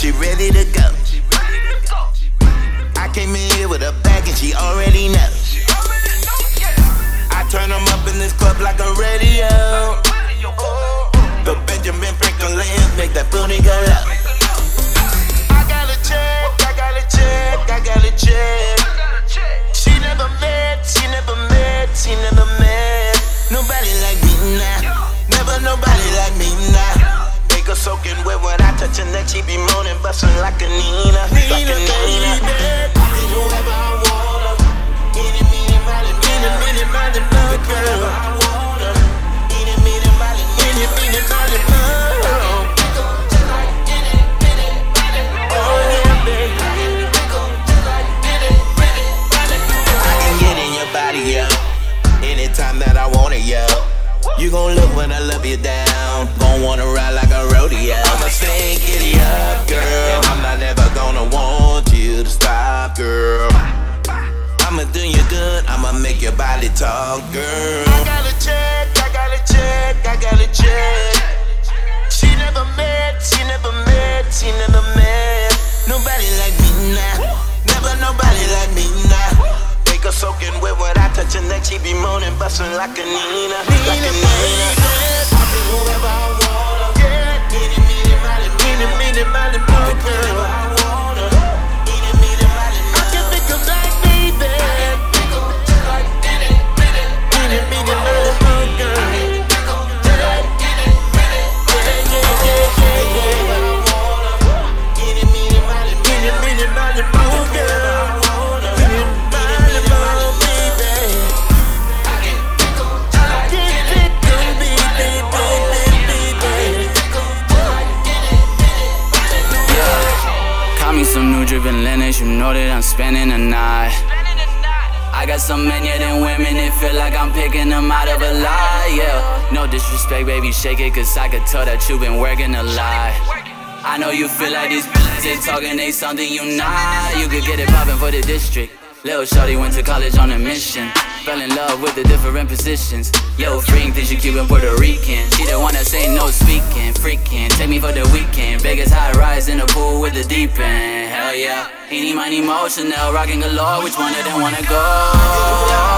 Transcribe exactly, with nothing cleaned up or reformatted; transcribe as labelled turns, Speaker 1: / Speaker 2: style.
Speaker 1: she ready to go. I came in here with a bag and she already knows. I turn them up in this club like a radio. The Benjamin Franklin make that booty go low. I got a check, I got a check, I got a check. She never met, she never met, she never met nobody like me now. Never nobody like me now. Make her soaking wet when I touch her neck. She be moaning, bustin' like a Nina, like a Nina. Whoever I want her, any, meeny, miny, meeny, meeny, miny, mo, girl. I want her, any, meeny, miny, meeny, meeny, miny, mo. Oh yeah, baby. I can get in your body, yo. Anytime that I want it, yo. You gon' look when I love you down. Gon' wanna ride like a rodeo. I'ma say, giddy up, girl. And I'm not ever gonna want you to stop, girl. I'ma do you good, I'ma make your body talk, girl. I got a check, I got a check, I got a check. She never met, she never met, she never met nobody like me now. Never nobody like me now. Make her soaking wet when I touch her neck. She be moaning, bustin' like a Nina, like a Nina. Whoever I want her, yeah. Meeny, meeny, miny, meeny, meeny, miny, mo, girl. I want her, meeny, meeny, miny, mo. I can think of that, baby. Meeny, meeny, miny, mo, girl.
Speaker 2: Some new drippin' Lennox, you know that I'm spending the night. I got so many of them women, it feel like I'm picking them out of a lie, yeah. No disrespect, baby, shake it, cause I could tell that you been working a lot. I know you feel like these bitches, they talking, they something you not. You could get it poppin' for the district. Lil' shorty went to college on a mission. Fell in love with the different positions. Yo, freak, think she Cuban, Puerto Rican. She the one that say no speaking, freaking. Take me for the weekend. Vegas high rise in the pool with the deep end. Hell yeah. Any money, mo, Chanel, rockin' galore. Which one of them wanna go?